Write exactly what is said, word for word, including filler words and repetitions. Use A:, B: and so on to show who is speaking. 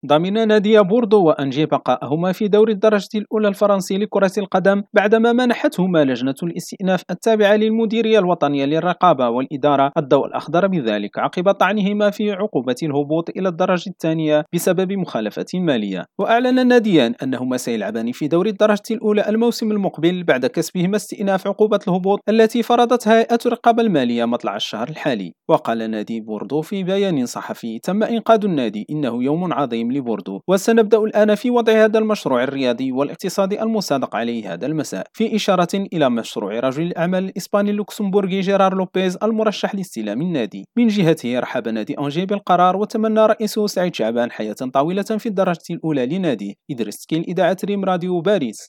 A: ضمن نادي بوردو وأنجي بقاءهما في دوري الدرجة الأولى الفرنسي لكرة القدم بعدما منحتهما لجنة الاستئناف التابعة للمديرية الوطنية للرقابة والإدارة الضوء الأخضر بذلك عقب طعنهما في عقوبة الهبوط إلى الدرجة الثانية بسبب مخالفة مالية. وأعلن الناديان أنهما سيلعبان في دوري الدرجة الأولى الموسم المقبل بعد كسبهما استئناف عقوبة الهبوط التي فرضتها هيئة الرقابة المالية مطلع الشهر الحالي. وقال نادي بوردو في بيان صحفي: تم إنقاذ النادي، إنه يوم عظيم لبوردو، وسنبدأ الآن في وضع هذا المشروع الرياضي والاقتصادي المصادق عليه هذا المساء، في إشارة إلى مشروع رجل الأعمال الإسباني اللوكسمبورغي جيرار لوبيز المرشح لاستلام النادي. من جهته رحب نادي أنجي بالقرار، وتمنى رئيسه سعيد شعبان حياة طويلة في الدرجة الأولى لناديه. إدريس كيل، إذاعة ريم راديو باريس.